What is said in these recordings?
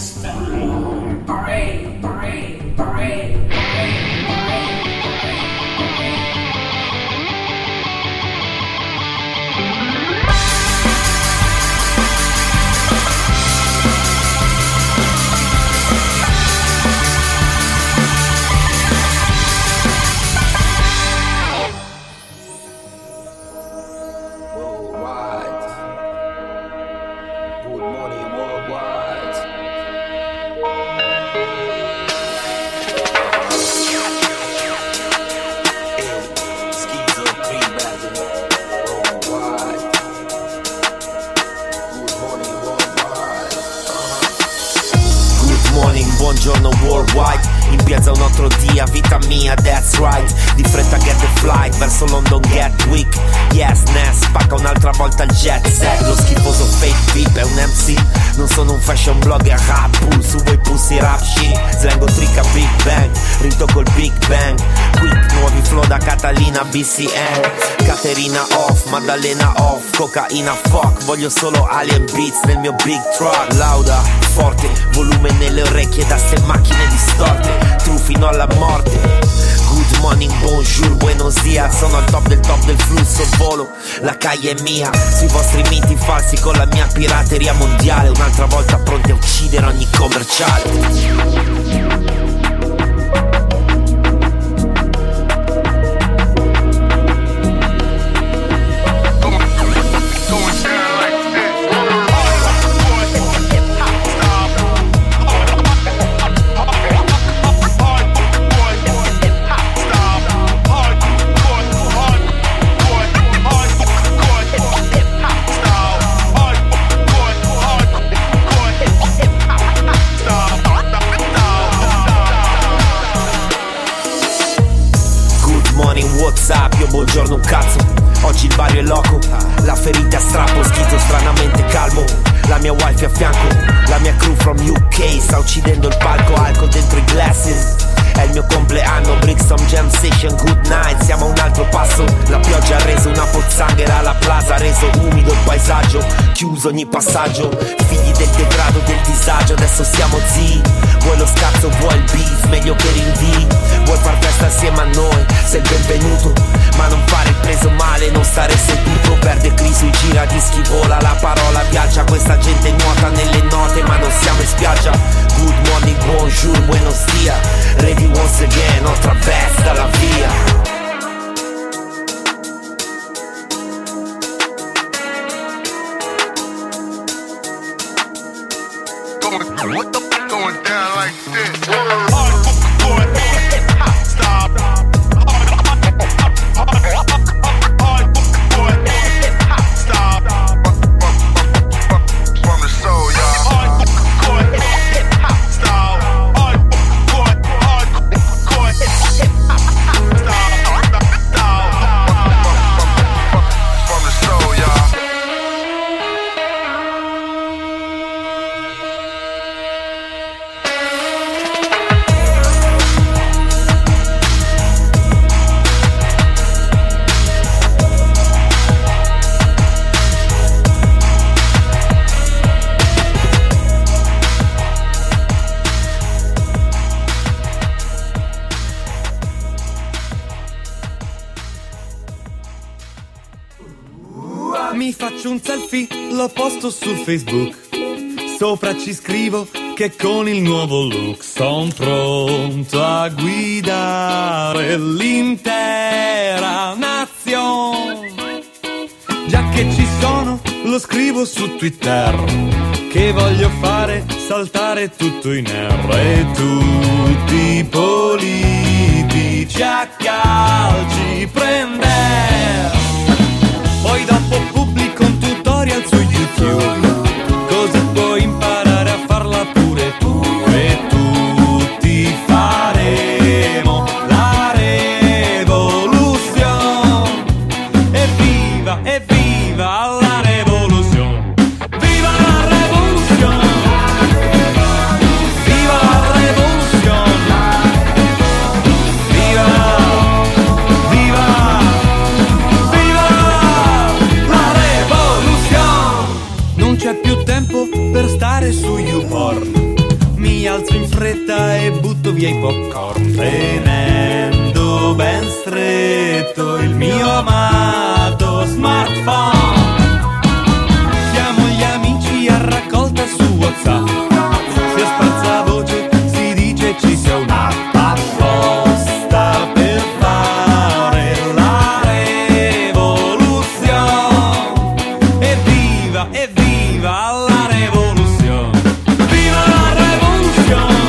Buongiorno worldwide, in piazza un altro dia, vita mia, that's right. Di fretta get the flight, verso London Gatwick. Yes, Ness, spacca un'altra volta il jet set. Lo schifoso fake beep è un MC, non sono un fashion blogger rap pool. Su voi pussy rap shit, slango tricca Big Bang, ritocco il Big Bang. Quick, nuovi flow da Catalina BCN. Caterina off, Maddalena off, cocaina fuck. Voglio solo alien beats nel mio big truck. Lauda, forte, volume nelle orecchie da ste macchine distorte. True fino alla morte. Good morning, bonjour, buenos dias. Sono al top del flusso, volo. La calle è mia, sui vostri miti falsi con la mia pirateria mondiale. Un'altra volta pronti a uccidere ogni commerciale. WhatsApp, io buongiorno un cazzo. Oggi il Vario è loco, la ferita a strappo, schizzo stranamente calmo. La mia wife a fianco, la mia crew from UK sta uccidendo il palco, alcol dentro i glasses. È il mio compleanno, Brixton Jam Session, good night, siamo a un altro passo. La pioggia ha reso una pozzanghera, la plaza ha reso umido il paesaggio. Chiuso ogni passaggio, figli del degrado, del disagio, adesso siamo zii. Vuoi lo scazzo, vuoi il beef, meglio che rinvii. Vuoi far festa assieme a noi, sei benvenuto. Ma non fare il preso male, non stare seduto. Perde Cri sui giradischi, vola la parola viaggia. Questa gente nuota nelle note ma non siamo in spiaggia. Good morning, bonjour, buenos dias. Ready once again, otra vez dalla via. What the fuck going down like this? Hardcore hip hop style. Hardcore hip hop style. From the soul, y'all. Hardcore hip hop style. Hardcore hip hop style. From the soul, y'all. Mi faccio un selfie, lo posto su Facebook. Sopra ci scrivo che con il nuovo look son pronto a guidare l'intera nazione. Già che ci sono, lo scrivo su Twitter, che voglio fare saltare tutto in R. E tutti i politici a calci prender. Poi dopo pubblico un tutorial su YouTube, così puoi imparare a farla pure tu. E tutti faremo la rivoluzione. Evviva, evviva la rivoluzione. Viva la rivoluzione. Viva la rivoluzione. Viva, viva. Non c'è più tempo per stare su YouPorn. mi alzo in fretta e butto via i popcorn, tenendo ben stretto il mio amato smartphone. Chiamo gli amici a raccolta su WhatsApp, si a sparzavoce si dice ci sia un'app apposta per fare la rivoluzione. Evviva, evviva la rivoluzione! Viva la rivoluzione!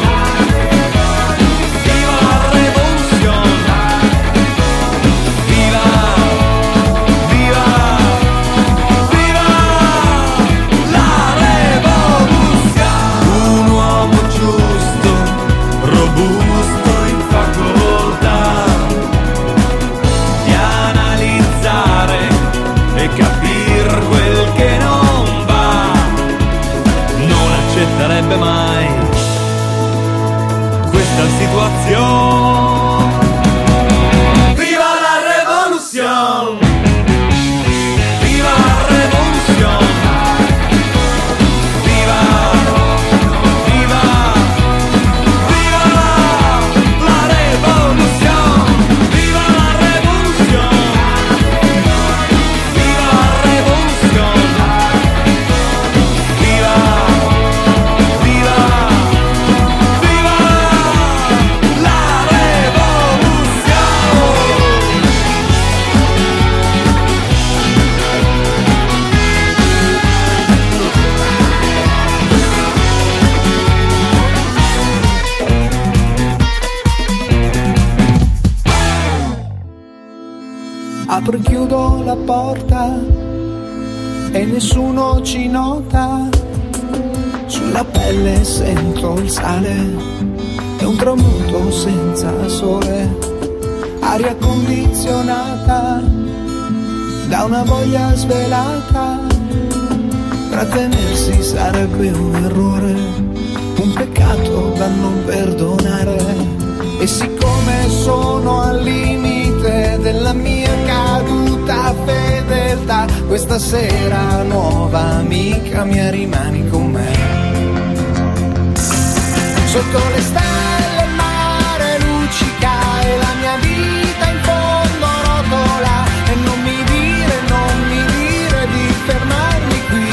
Viva la rivoluzione! Viva, viva, viva la rivoluzione! Un uomo giusto, robusto in facoltà di analizzare e capir quel che non va, non accetterebbe mai questa situazione. Viva la rivoluzione! Viva la rivoluzione! Viva, viva, viva la rivoluzione! Viva la rivoluzione! Viva la rivoluzione! Viva, viva, viva la rivoluzione! Apro e chiudo la porta e nessuno ci nota. Sulla pelle sento il sale e un tramonto senza sole. Aria condizionata da una voglia svelata. Trattenersi sarebbe un errore, un peccato da non perdonare. E siccome sono al limite della mia caduta fedeltà, questa sera nuova amica mia rimani con me. Sotto le stelle il mare luccica e la mia vita in fondo rotola. E non mi dire di fermarmi qui,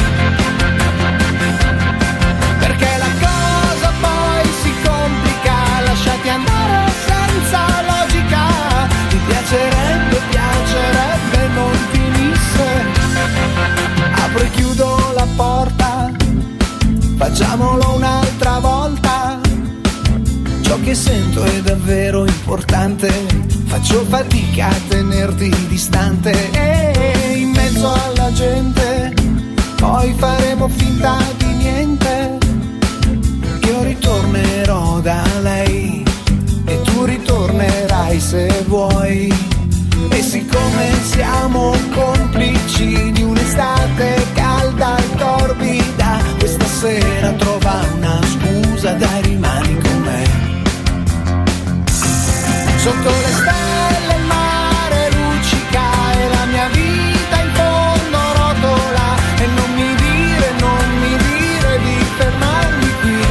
perché la cosa poi si complica. Lasciati andare senza logica. Mi piacerebbe non finisse. Apro e chiudo la porta, facciamolo un'altra volta. Ciò che sento è davvero importante, faccio fatica a tenerti distante. E in mezzo alla gente poi faremo finta di niente. Io ritornerò da lei e tu ritornerai se vuoi. E siccome siamo complici di un'estate calda e torbida, questa sera trova una scusa, dai rimani con me. Sotto le stelle il mare luccica e la mia vita in fondo rotola. E non mi dire di fermarmi qui,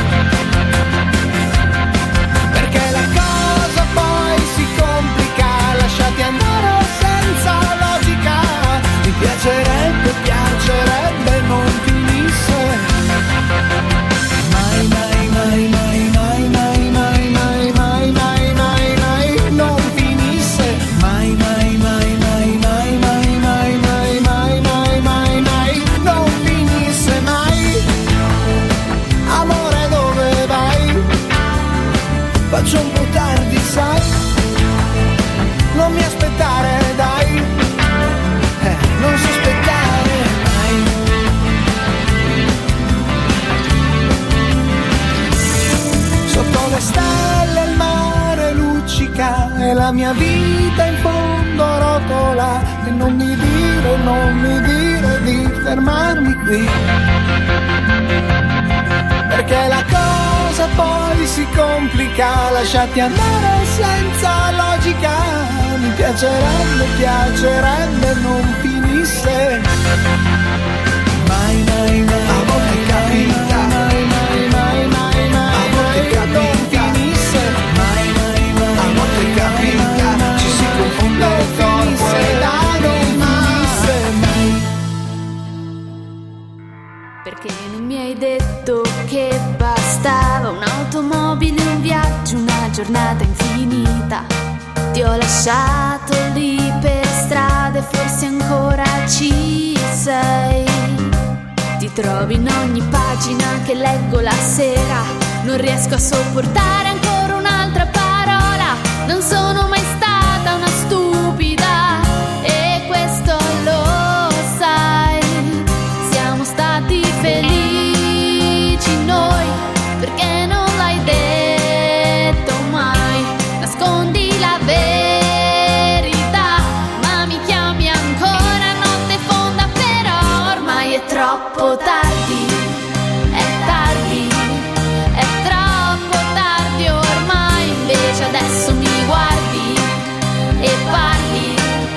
perché la cosa poi si complica. Lasciati andare senza logica. Mi piacerebbe non finisse. Mai, mai, mai, mai, mai, mai, mai, mai, mai, mai, mai, mai, non finisse. Mai, mai, mai, mai, mai, mai, mai, mai, mai, mai, mai, mai, non finisse mai. Amore, dove vai? Faccio un po' tardi, sai? Non mi aspettare, dai, non sospettare mai. Sotto le stelle il mare luccica e la mia vita in fondo rotola. E non mi dire di fermarmi qui, perché la cosa poi si complica. Lasciati andare senza logica. Mi piacerebbe non finisse. Mai, mai, mai, a volte capita. Mai, mai, mai, mai, mai, mai. hai detto che bastava un'automobile, un viaggio, una giornata infinita. Ti ho lasciato lì per strada e forse ancora ci sei. Ti trovi in ogni pagina che leggo la sera. Non riesco a sopportare ancora un'altra parola. Non sono mai stata una stupida e questo lo sai. Siamo stati felici noi perché non l'hai detto mai. Nascondi la verità, ma mi chiami ancora notte fonda. Però ormai è troppo tardi, è tardi, è troppo tardi ormai. Invece adesso mi guardi e parli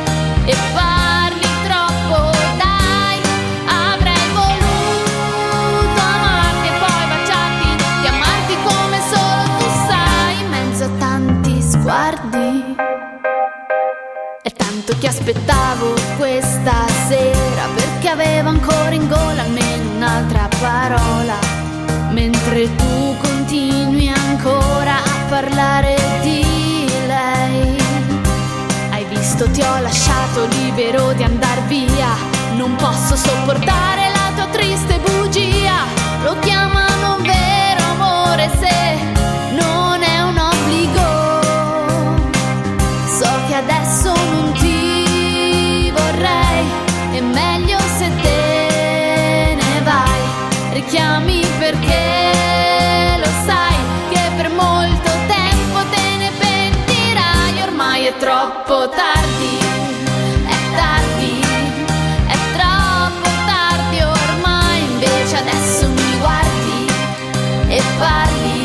troppo. Dai, avrei voluto amarti e poi baciarti, chiamarti come solo tu sai, in mezzo a tanti sguardi. È tanto che aspettavo questa sera perché avevo ancora in gola almeno un'altra parola, mentre tu continui ancora a parlare di lei. Hai visto, ti ho lasciato libero di andar via. Non posso sopportare la tua triste bugia. Lo chiamano vero amore se non è un obbligo. So che adesso non ti vorrei, è meglio se te ne vai. Richiami perché lo sai che per molto tempo te ne pentirai. Ormai è troppo tardi, è tardi, è troppo tardi ormai. Invece adesso mi guardi e parli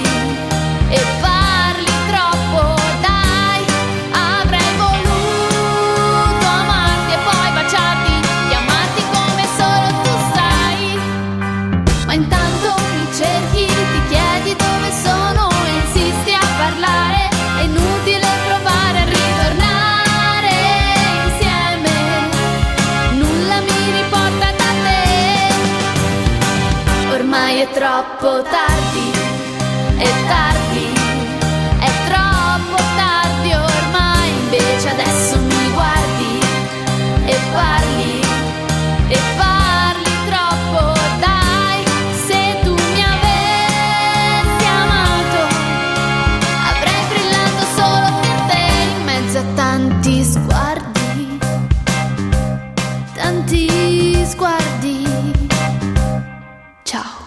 troppo. Dai, avrei voluto amarti e poi baciarti, chiamarti come solo tu sai. Ma intanto mi cerchi, ti chiedi dove sono e insisti a parlare. È inutile provare a ritornare insieme, nulla mi riporta da te. Ormai è troppo tardi, è tardi, è troppo tardi ormai. Invece adesso mi guardi e parli troppo. Dai, se tu mi avessi amato avrei brillato solo per te, in mezzo a tanti sguardi, tanti sguardi. Ciao.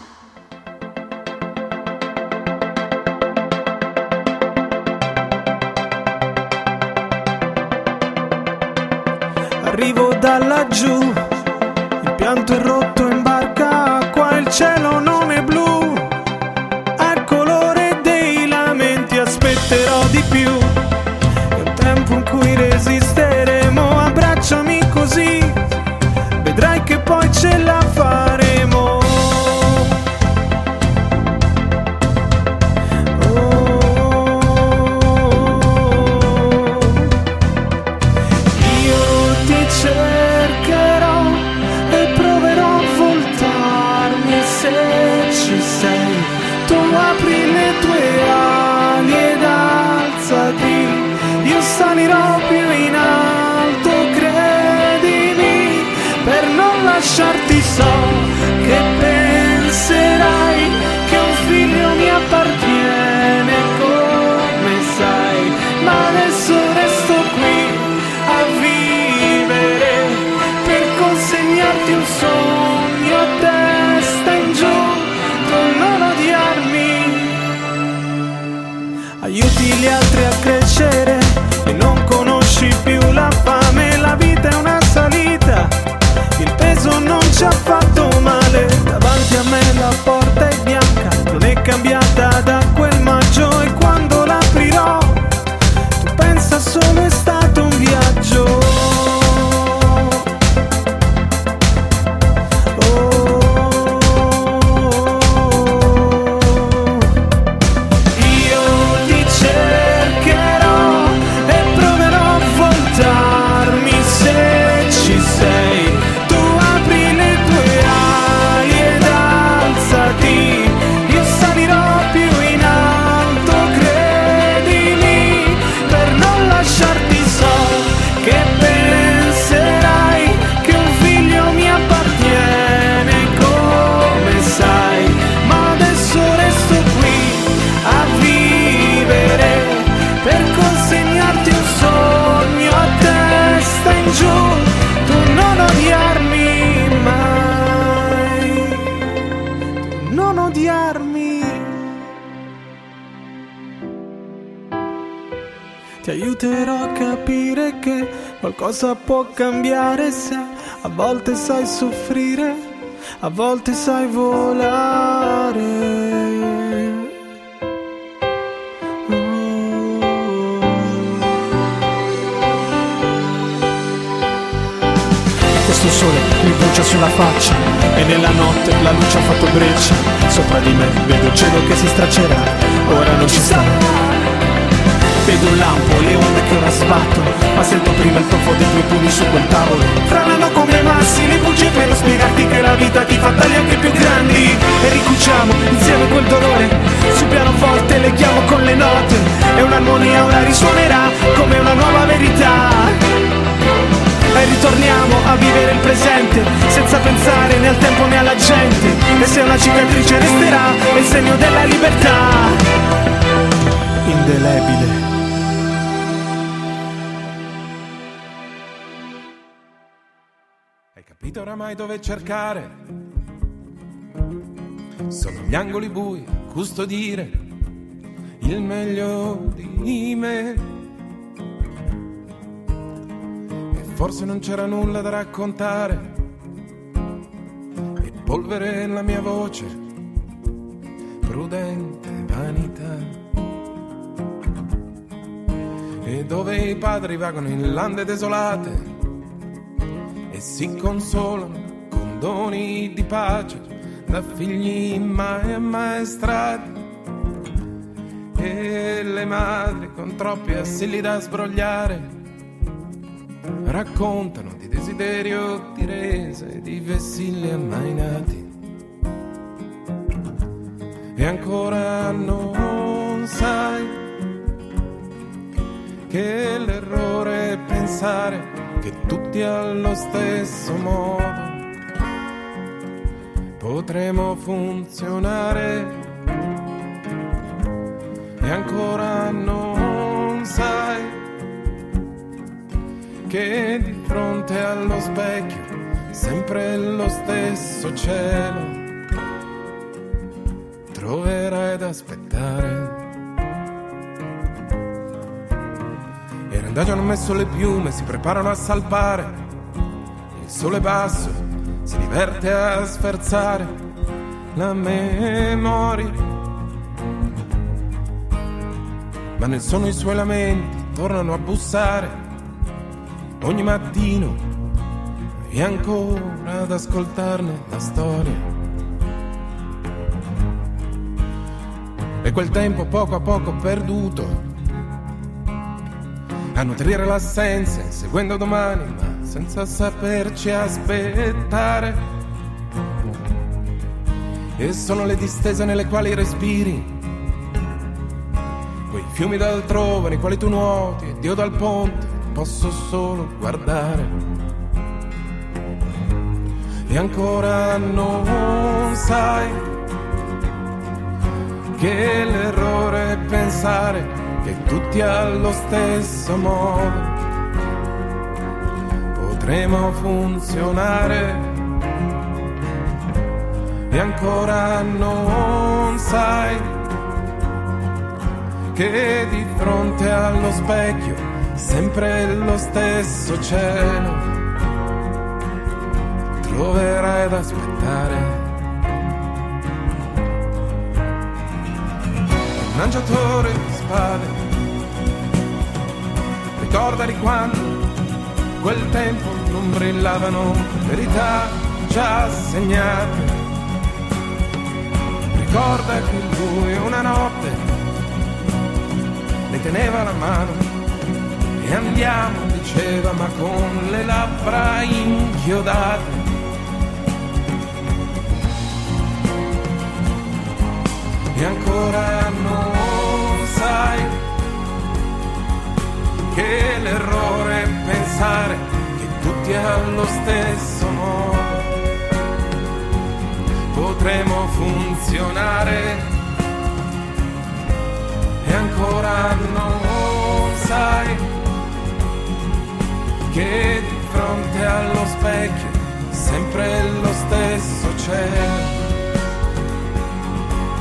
Arrivo da laggiù, il pianto è rotto in barca, qua il cielo non è blu, al colore dei lamenti aspetterò di più. È un tempo in cui resisteremo, abbracciami così, vedrai che poi ce la faremo. Cercherò e proverò a voltarmi se lasciarmi. Ti aiuterò a capire che qualcosa può cambiare se a volte sai soffrire, a volte sai volare. Questo sole mi brucia sulla faccia e nella notte la luce ha fatto breccia. Sopra di me vedo il cielo che si straccerà, ora non ci sta. Vedo un lampo, le onde che ora sbattono, ma sento prima il tonfo dei tuoi pugni su quel tavolo. Franano come massi le bugie per non spiegarti che la vita ti fa tagli anche più grandi. E ricuciamo insieme quel dolore, sul pianoforte leghiamo con le note, e un'armonia ora risuonerà come una nuova verità. E ritorniamo a vivere il presente, senza pensare né al tempo né alla gente. E se una cicatrice resterà, è il segno della libertà indelebile. Hai capito oramai dove cercare? Sono gli angoli bui a custodire il meglio di me. E forse non c'era nulla da raccontare, e polvere la mia voce, prudente vanità. E dove i padri vagano in lande desolate e si consolano con doni di pace da figli mai ammaestrati, e le madri con troppi assilli da sbrogliare raccontano di desiderio, di rese, di vessilli ammainati. E ancora non sai che l'errore è pensare che tutti allo stesso modo potremo funzionare. E ancora non sai che di fronte allo specchio sempre lo stesso cielo troverai ad aspettare. E i randaggi hanno messo le piume, si preparano a salpare, il sole basso si diverte a sferzare la memoria, ma nel sonno i suoi lamenti tornano a bussare ogni mattino, e ancora ad ascoltarne la storia. E quel tempo poco a poco perduto a nutrire l'assenza, seguendo domani ma senza saperci aspettare. E sono le distese nelle quali respiri, quei fiumi d'altrove nei quali tu nuoti, ed io dal ponte posso solo guardare. E ancora non sai che l'errore è pensare che tutti allo stesso modo potremo funzionare. E ancora non sai che di fronte allo specchio sempre lo stesso cielo troverai ad aspettare. Un mangiatore di spade ricorda di quando quel tempo non brillavano verità già segnate. Ricorda che lui una notte le teneva la mano e andiamo, diceva, ma con le labbra inchiodate. E ancora non sai che l'errore è pensare che tutti allo stesso modo potremo funzionare. E ancora non sai che di fronte allo specchio sempre lo stesso cielo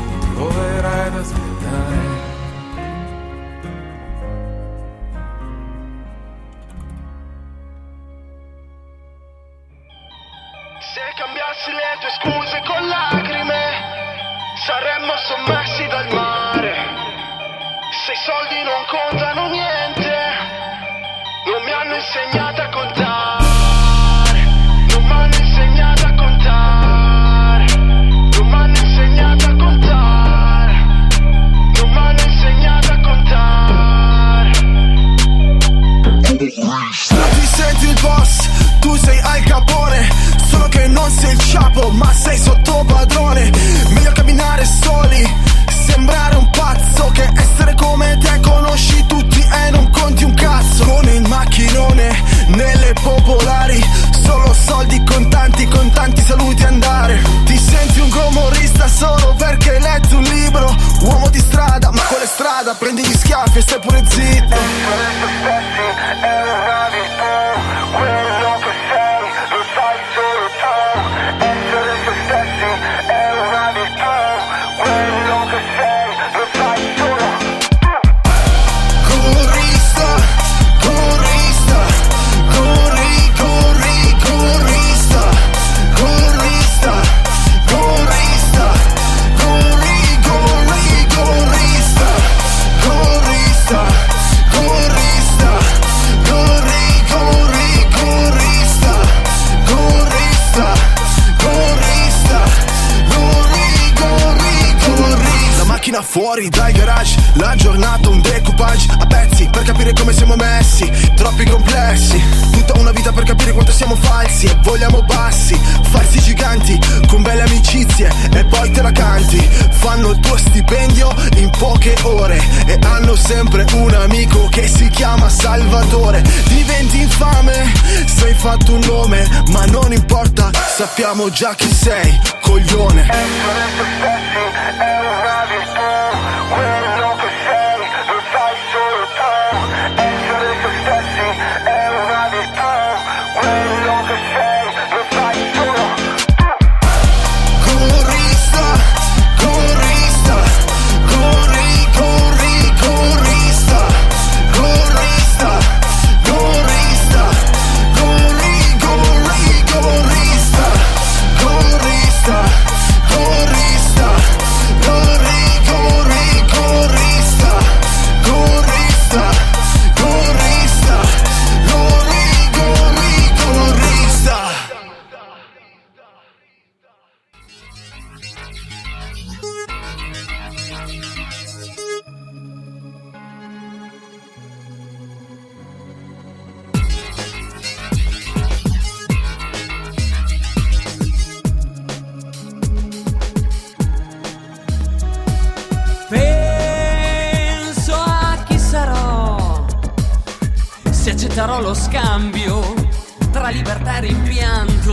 sommersi dal mare. Se i soldi non contano niente, non mi hanno insegnato a contare. Non mi hanno insegnato a contare. Non mi hanno insegnato a contare. Non mi hanno insegnato a contare. Ti senti il boss, tu sei Al Capone, solo che non sei il ciapo, ma sei sotto padrone. Meglio camminare soli, sembrare un pazzo, che essere come te, conosci tutti e non conti un cazzo. Con il macchinone nelle popolari, solo soldi contanti, con tanti saluti andare. Ti senti un gomorrista solo perché hai letto un libro. Uomo di strada, ma quale strada? Prendi gli schiaffi e stai pure zitto. Quello che sei, lo sai solo tu. Essere se stessi è una virtù. Quello che sei, lo sai solo tu. Corrista, corrista, corri, corri, corrista. Corrista, corrista, corri, corri, corrista. Corrista, corrista, corri, corri, corrista. Corrista, corrista, corri, corri, corrista. La macchina fuori dal garage, la giornata un decoupage a pezzi per capire come siamo messi, troppi complessi. Tutta una vita per capire quanto siamo falsi e vogliamo bassi, falsi giganti con belle amicizie e poi te la canti. Fanno il tuo stipendio in poche ore e hanno sempre un amico che si chiama Salvatore. Diventi infame se hai fatto un nome, ma non importa, sappiamo già chi sei, coglione. Essere se stessi è una virtù. Quello che sei, lo sai solo tu. Essere se stessi è una virtù. Quello che sei, lo sai solo tu. Corrista, corrista, corri, corri, corrista. Corrista, corrista, corri, corri, corrista. Corrista, corrista, corri, corri, corrista. Corrista, corrista, corri, corri, corrista. Penso a chi sarò, se accetterò lo scambio tra libertà e rimpianto.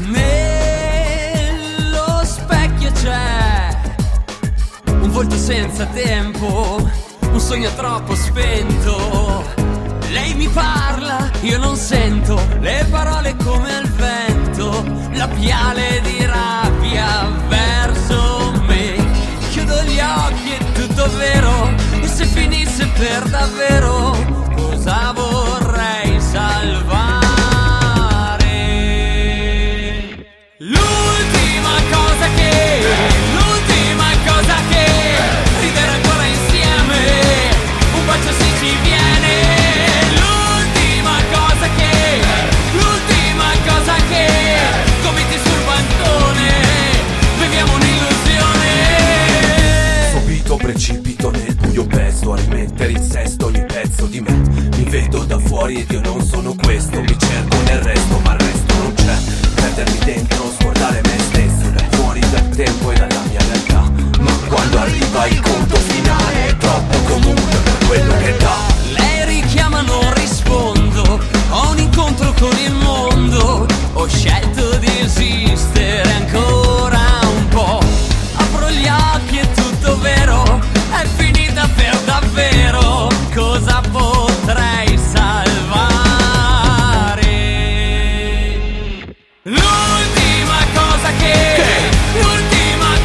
Nello specchio c'è un volto senza tempo, un sogno troppo spento. Lei mi parla, io non sento le parole come al vento, labiale di rabbia verso me. Chiudo gli occhi, è tutto vero, e se finisse per davvero, cosa vorrei salvare? L'ultima cosa che ridere ancora insieme, un bacio se ci viene. L'ultima cosa che gomiti sul bancone, beviamo un'illusione. Subito precipito nel buio pesto a rimettere in sesto ogni pezzo di me. Mi vedo da fuori ed io non sono questo, mi cerco nel resto ma il resto non c'è. Perdermi dentro, scordare me stesso, fuori dal tempo e dalla mia realtà. Ma quando arriva il conto finale è troppo comune per quello che dà. Lei richiama, non rispondo, ho un incontro con il mondo, ho scelto di esistere ancora un po'. Apro gli occhi, è tutto vero, è finita per davvero, cosa potrei salvare? L'ultima cosa che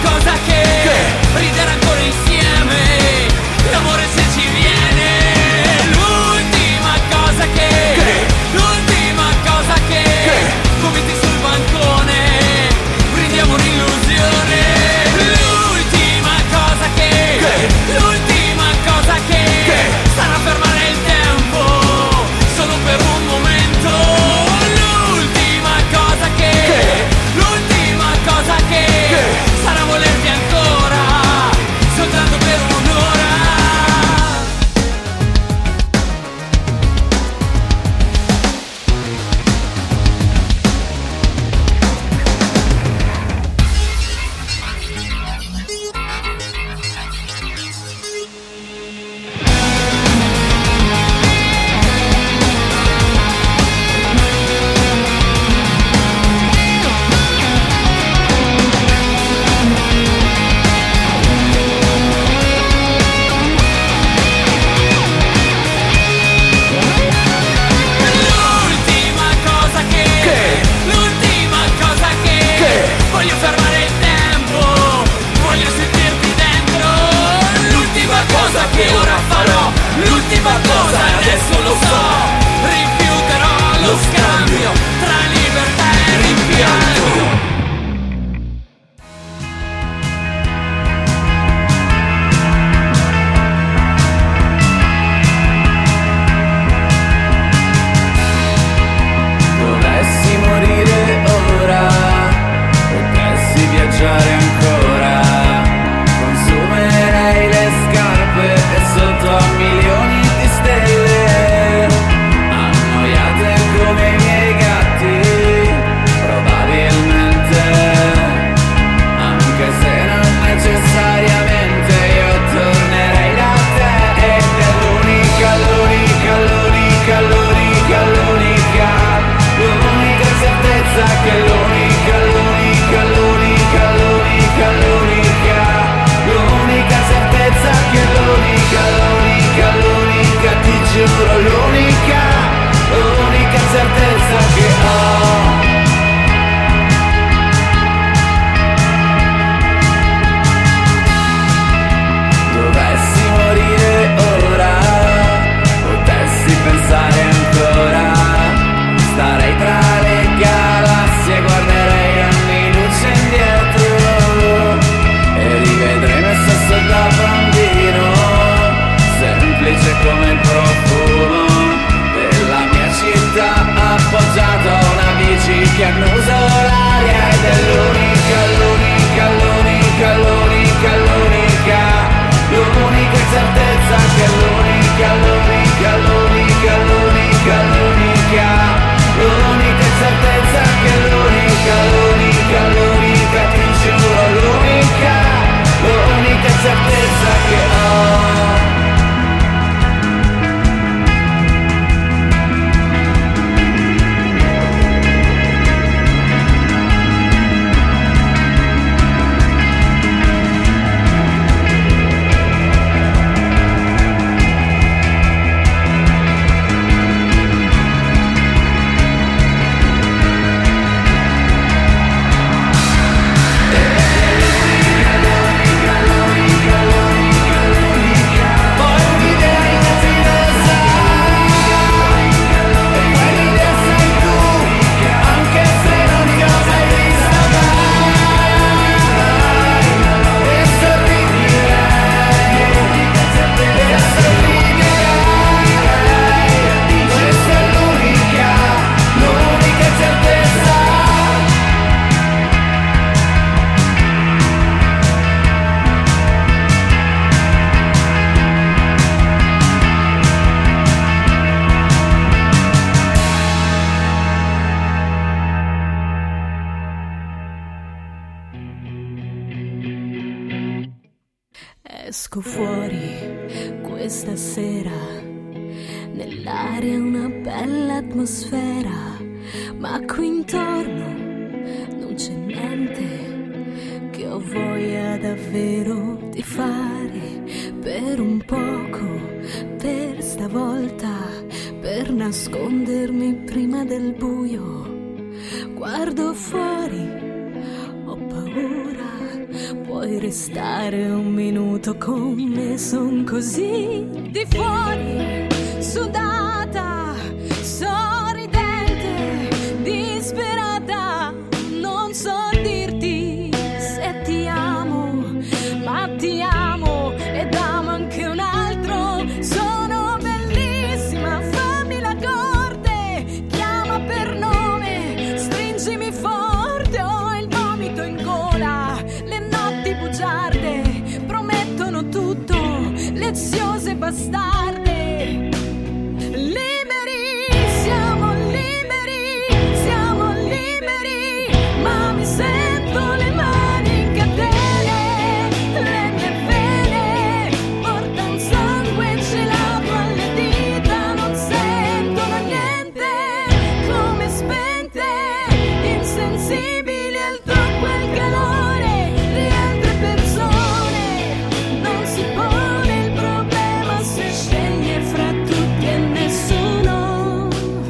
Esco fuori questa sera, nell'aria una bella atmosfera, ma qui intorno non c'è niente che ho voglia davvero di fare. Per un poco, per stavolta, per nascondermi prima del buio, guardo fuori, ho paura. Puoi restare un minuto con me, son così di fuori, sudata, sorridente, disperata. Non so dirti se ti amo, ma ti amo ed amo anche un altro. Sono bellissima, fammi la corte, chiama per nome, stringimi forte, ho il vomito in gola. Le notti bugiarde promettono tutto, leziose bastarde. Liberi, siamo liberi, ma mi sento le mani in catene. Le mie vene portano sangue gelato alle dita, non sentono niente, come spente, insensibili al troppo e al calore di altre persone. Non si pone il problema se sceglie fra tutti e nessuno.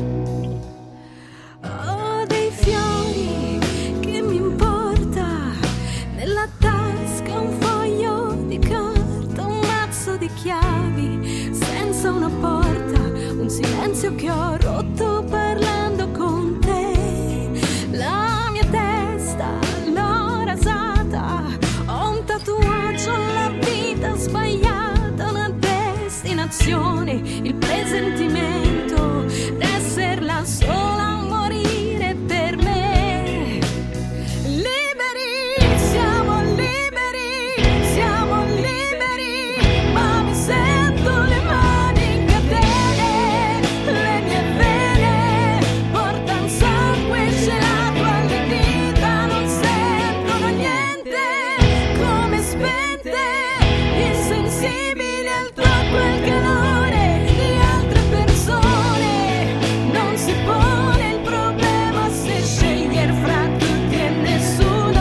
Ho dei fiori, che mi importa, nella tasca un foglio di carta, un mazzo di chiavi, senza una porta, un silenzio che ho rotto parlando con te. La mia testa l'ho rasata, ho un tatuaggio, la vita sbagliata, una destinazione, il presentimento d'esser la sola a morire per me. Liberi, siamo liberi, ma mi sento le mani in catene. Le mie vene portano sangue gelato alle dita, non sentono niente, come spente, insensibili al troppo e al calore di altre persone. Non si pone il problema se scegliere fra tutti e nessuno.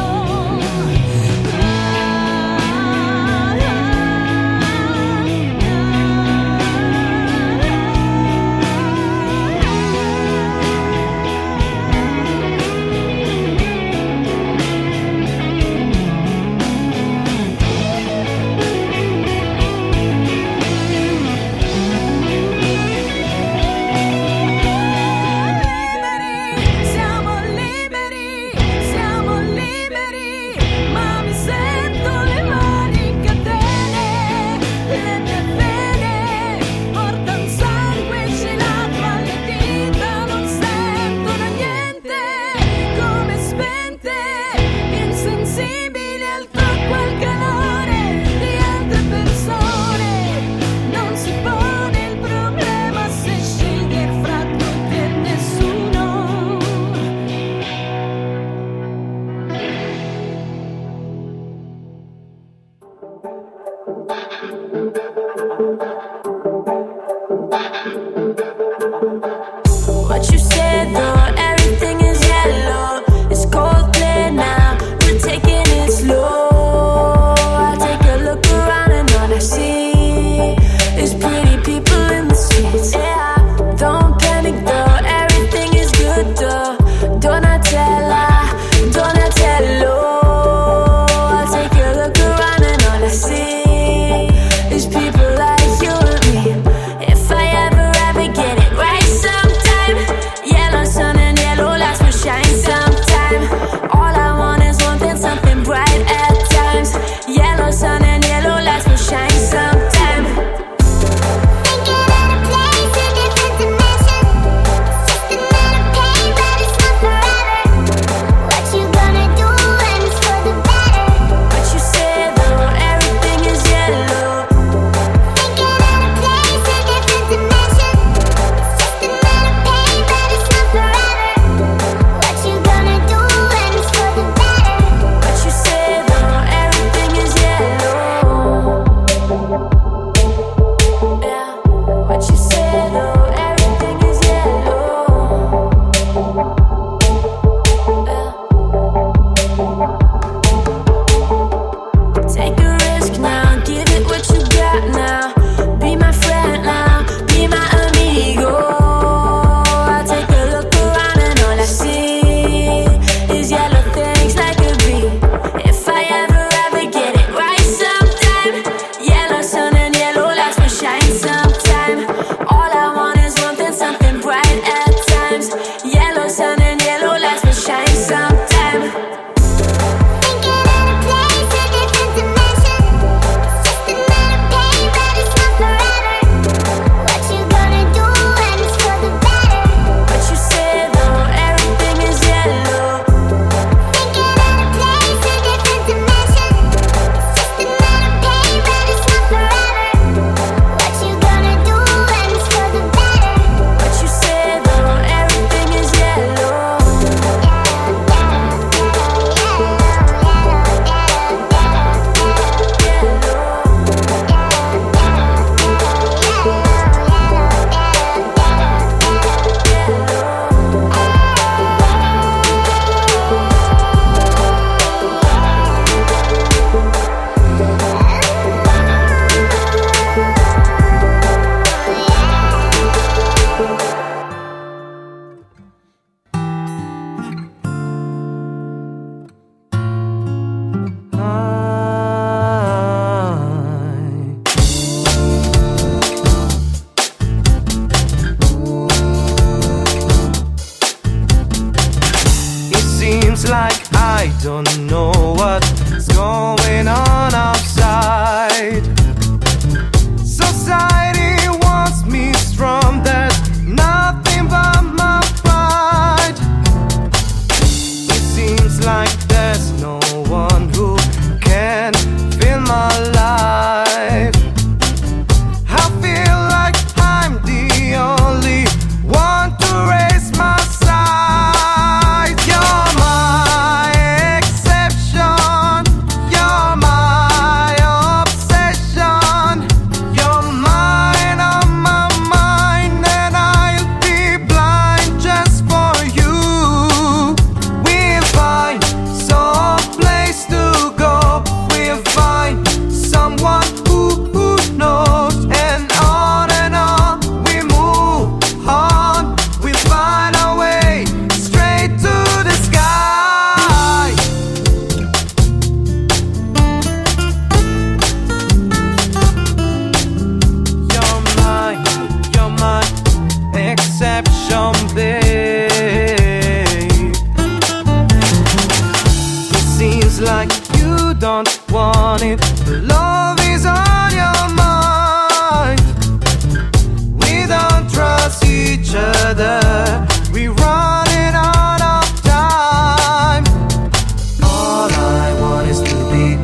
on if love is on your mind. We don't trust each other, we're running out of time. All I want is to be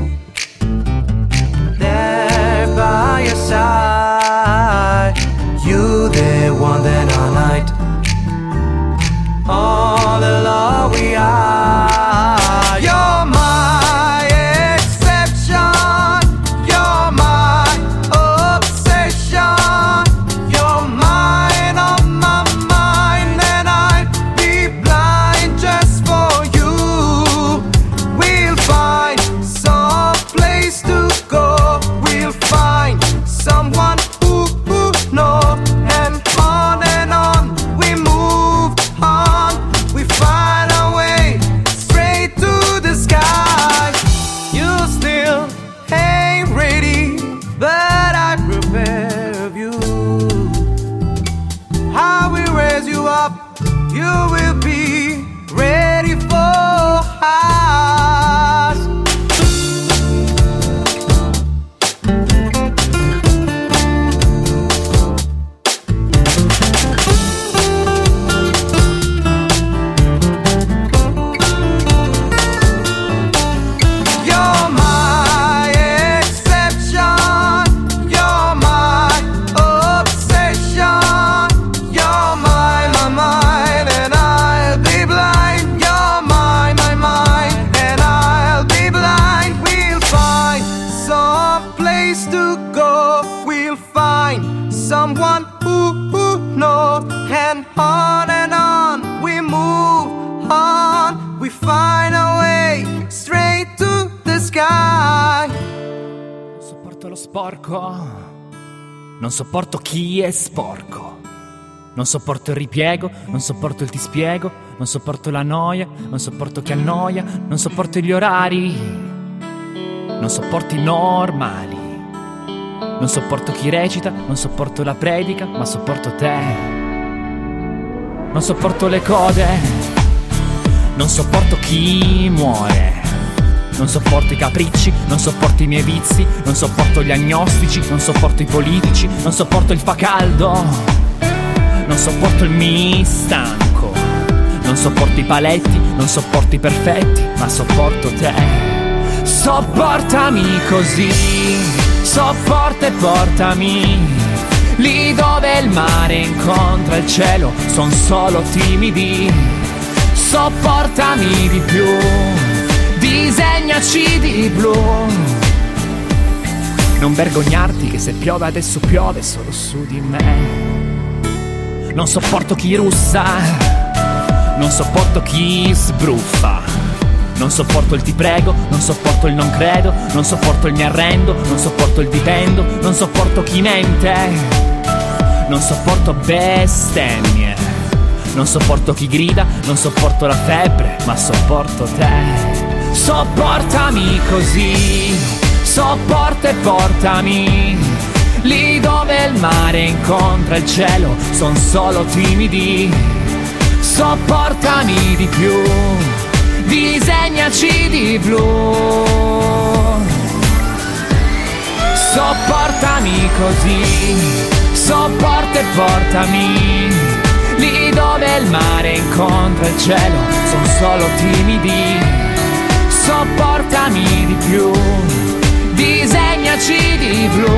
there by your side. You the one that all night, all the love we are. You're my exception, you're my obsession, you're mine on my mind, and I'd be blind just for you. We'll find some place to go, we'll find someone who knows, and on we move on, we find our way straight to the sky. You still ain't ready, but I prepare you. I will raise you up, you will be ready for us. You're my exception, you're my obsession, you're my mind, and I'll be blind. You're my mind, and I'll be blind. We'll find some place to go, we'll find someone who knows, and on we move on, we find our way straight to the sky. Non sopporto lo sporco, non sopporto chi è sporco, non sopporto il ripiego, non sopporto il ti spiego, non sopporto la noia, non sopporto chi annoia, non sopporto gli orari, non sopporto i normali, non sopporto chi recita, non sopporto la predica, ma sopporto te. Non sopporto le code, non sopporto chi muore, non sopporto i capricci, non sopporto i miei vizi, non sopporto gli agnostici, non sopporto i politici, non sopporto il fa caldo, non sopporto il mi stanco, non sopporto i paletti, non sopporto i perfetti, ma sopporto te. Sopportami così, sopporta e portami lì dove il mare incontra il cielo, son solo timidi. Sopportami di più, disegnaci di blu. Non vergognarti che se piove adesso piove solo su di me. Non sopporto chi russa, non sopporto chi sbruffa, non sopporto il ti prego, non sopporto il non credo, non sopporto il mi arrendo, non sopporto il dipendo, non sopporto chi mente, non sopporto bestemmie, non sopporto chi grida, non sopporto la febbre, ma sopporto te. Sopportami così, sopporta e portami lì dove il mare incontra il cielo, son solo timidi. Sopportami di più, disegnaci di blu. Sopportami così, sopporta e portami lì dove il mare incontra il cielo, son solo timidi. Sopportami di più, disegnaci di blu.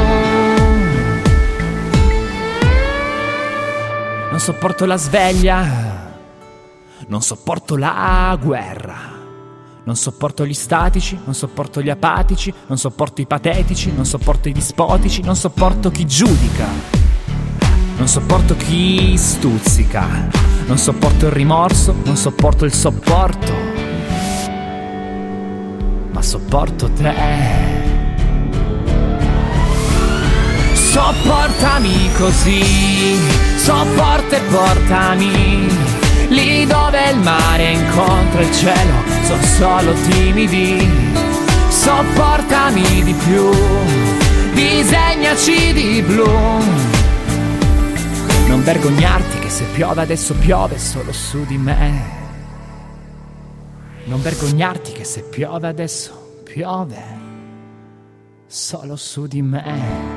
Non sopporto la sveglia, non sopporto la guerra, non sopporto gli statici, non sopporto gli apatici, non sopporto i patetici, non sopporto i dispotici, non sopporto chi giudica, non sopporto chi stuzzica, non sopporto il rimorso, non sopporto il sopporto, ma sopporto te. Sopportami così, sopporta e portami lì dove il mare incontra il cielo, son solo timidi. Sopportami di più, disegnaci di blu. Non vergognarti che se piove adesso piove solo su di me. Non vergognarti che se piove adesso piove solo su di me.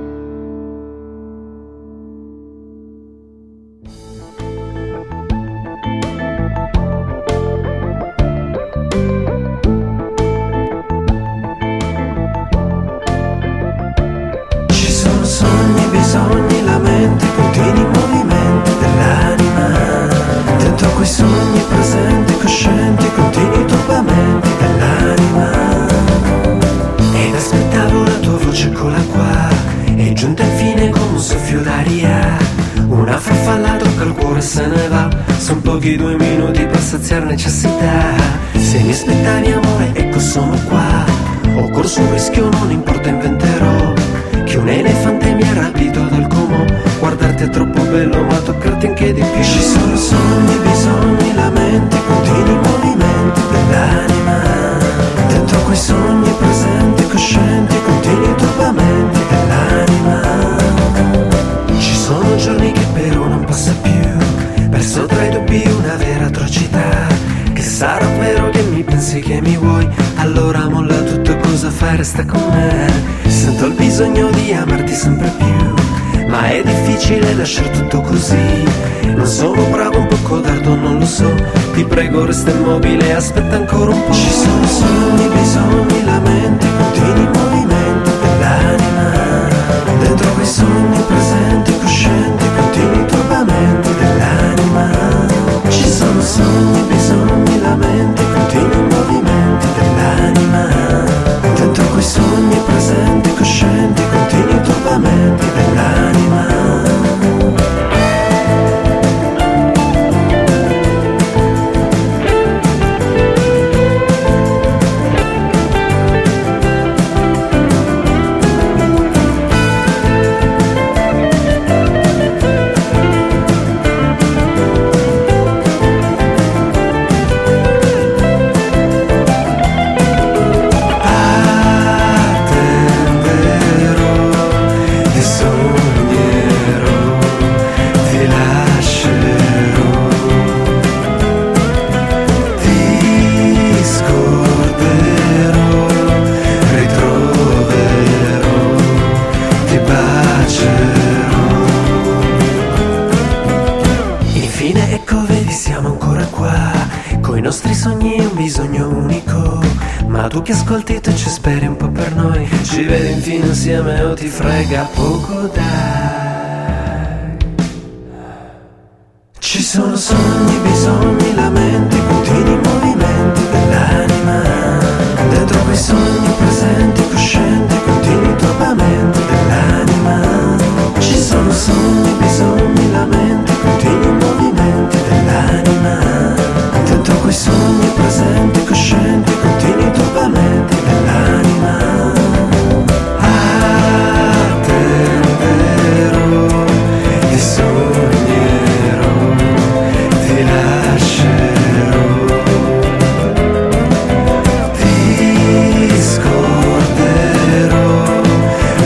Sogni, bisogni, lamenti, continui movimenti dell'anima. Dentro quei sogni presenti, coscienti, continui turbamenti dell'anima. Ed aspettavo la tua voce, eccola qua, è giunta infine come un soffio d'aria. Una farfalla tocca il cuore e se ne va. Son pochi 2 minuti per saziare necessità. Se mi aspettavi amore, ecco sono qua. Ho corso un rischio, non importa, inventerò che un elefante mi ha rapito dal Como. Guardarti è troppo bello, ma toccarti anche di più. Ci sono sogni, bisogni, lamenti, continui movimenti dell'anima. Dentro quei sogni presenti, coscienti, continui turbamenti dell'anima. Ci sono giorni che però non passa più, perso tra i dubbi una vera atrocità. Che sarà vero che mi pensi che mi vuoi, allora molla tutto, cosa fai, resta con me. Sento il bisogno di amarti sempre più, ma è difficile lasciare tutto così. Non sono bravo, un po' codardo, non lo so. Ti prego resta immobile, aspetta ancora un po'. Ci sono sogni, bisogni, lamenti, continui movimenti dell'anima. Dentro quei sogni presenti, coscienti, continui turbamenti dell'anima. Ci sono sogni, bisogni, lamenti, continui movimenti dell'anima. Dentro quei sogni presenti, coscienti, continui turbamenti dell'anima. Tu che ascolti, tu ci speri un po' per noi. Ci vedi infine insieme o ti frega poco, dai. Ci sono sogni, bisogni, lamenti, continui movimenti dell'anima. Dentro quei sogni presenti, coscienti, continui turbamenti dell'anima. Ci sono sogni, bisogni, lamenti, continui movimenti dell'anima. Dentro quei sogni presenti, coscienti, continui turbamenti dell'anima. Attenderò, ti sognerò, ti lascerò, ti scorderò,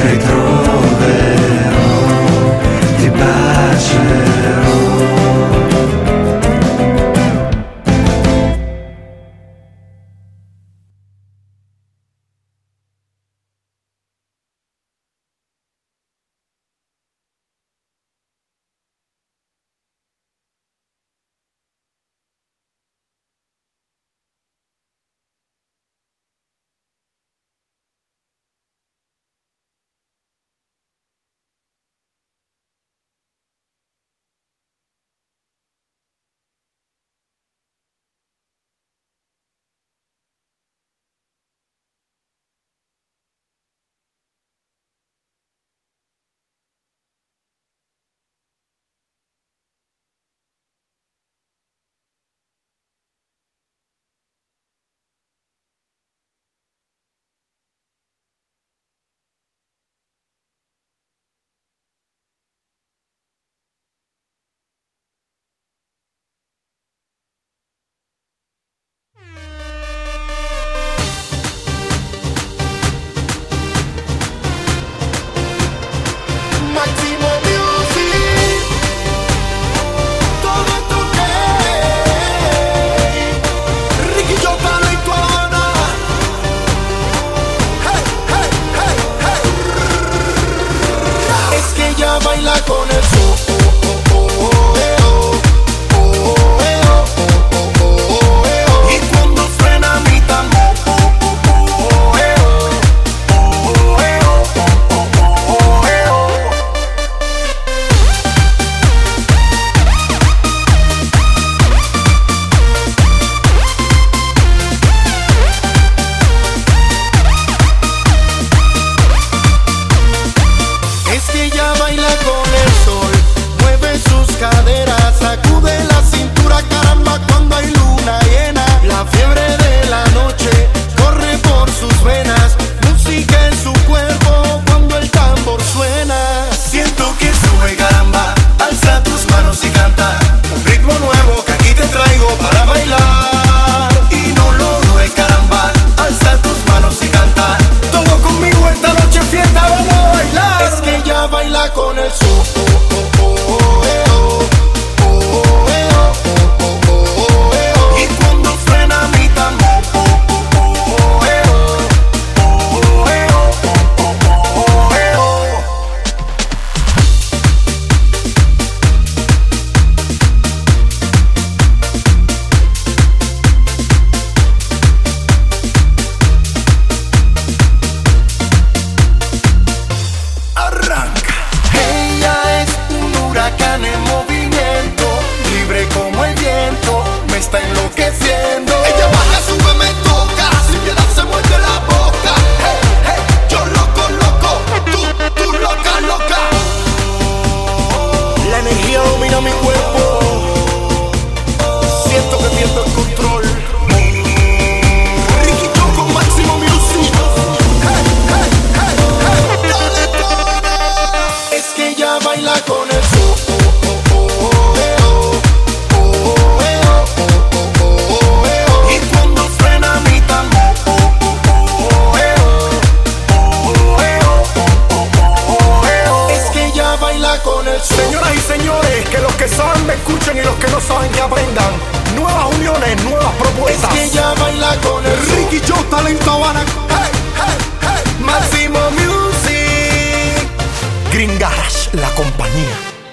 me escuchen y los que no saben que aprendan. Nuevas uniones, nuevas propuestas. Es que ella baila con el Ricky Joe, talento van a... Hey, hey, hey. Máximo Music. Green Garage, la compañía.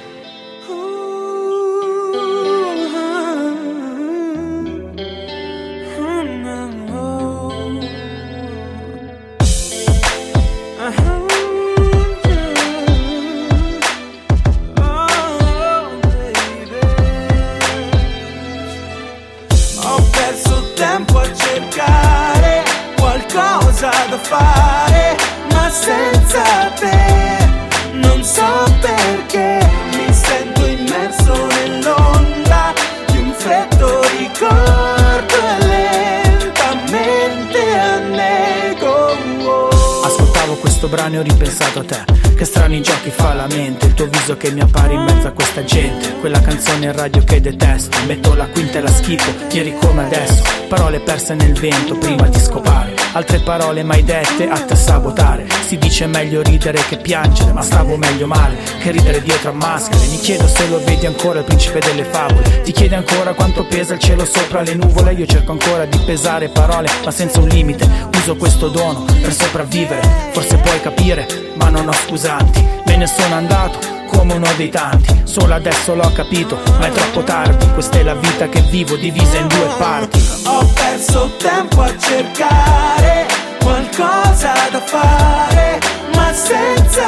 Da fare, ma senza te non so perché mi sento immerso nell'onda di un freddo ricordo e lentamente annego. Ascoltavo questo brano e ho ripensato a te. Che strani giochi fa la mente, il tuo viso che mi appare in mezzo a questa gente. Quella canzone in radio che detesto, metto la quinta e la schifo, ieri come adesso. Parole perse nel vento prima di scopare, altre parole mai dette atte a sabotare. Si dice meglio ridere che piangere, ma stavo meglio male che ridere dietro a maschere. Mi chiedo se lo vedi ancora il principe delle favole. Ti chiede ancora quanto pesa il cielo sopra le nuvole. Io cerco ancora di pesare parole, ma senza un limite. Uso questo dono per sopravvivere. Forse puoi capire, ma non ho scusanti. Me ne sono andato come uno dei tanti. Solo adesso l'ho capito, ma è troppo tardi. Questa è la vita che vivo, divisa in due parti. Ho perso tempo a cercare qualcosa da fare, ma senza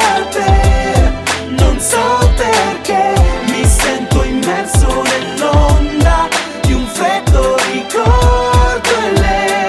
te non so perché mi sento immerso nell'onda di un freddo ricordo e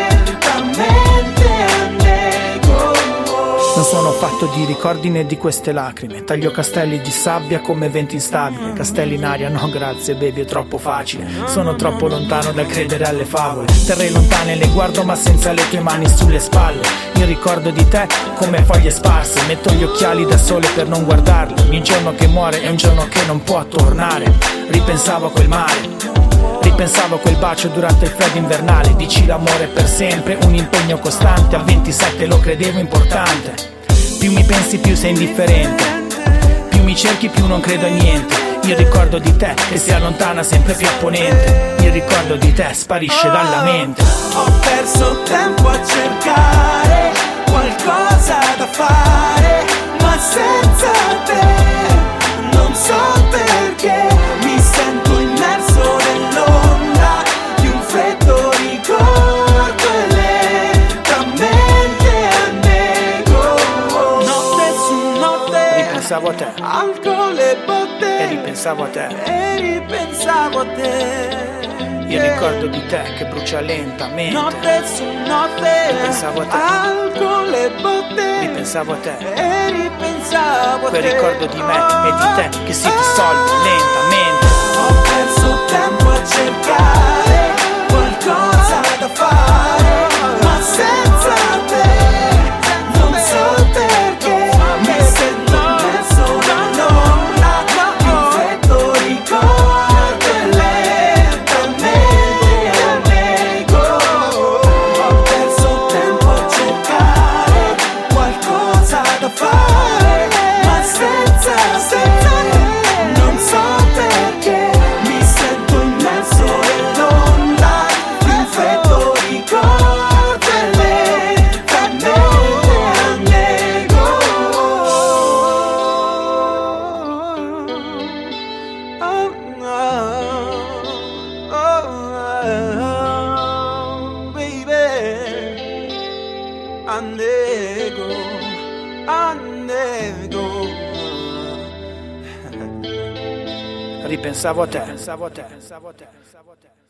lentamente annego. Non sono fatto di ricordi né di queste lacrime. Taglio castelli di sabbia come vento instabile. Castelli in aria, no grazie baby, è troppo facile. Sono troppo lontano dal credere alle favole. Terre lontane le guardo ma senza le tue mani sulle spalle. Il ricordo di te come foglie sparse. Metto gli occhiali da sole per non guardarle. Ogni giorno che muore è un giorno che non può tornare. Ripensavo a quel mare, ripensavo a quel bacio durante il freddo invernale. Dici l'amore per sempre, un impegno costante. A 27 lo credevo importante. Più mi pensi più sei indifferente, più mi cerchi più non credo a niente. Il ricordo di te che si allontana sempre più apponente. Il ricordo di te sparisce dalla mente. Ho perso tempo a cercare qualcosa da fare, ma senza te non so perché mi sento immerso nell'onda di un freddo ricordo e lentamente annego. Notte su notte ripensavo a te, alcol e botte, e ripensavo a te, e ripensavo a te. Il ricordo di te che brucia lentamente. Notte su notte ripensavo a te, alcol e botte, ripensavo a te, e ripensavo a te. Quel ricordo di me e di te che si dissolve lentamente. Ho perso tempo a cercare qualcosa da fare, ma senza te non so perché mi sento immerso nell'onda di un freddo ricordo e lentamente annego. Ho perso tempo a cercare qualcosa da fare, ma senza te non so perché mi sento immerso nell'onda di un freddo ricordo e lentamente annego. Oh, baby, annego, annego. Ripensavo a te, ripensavo a te, ripensavo a te.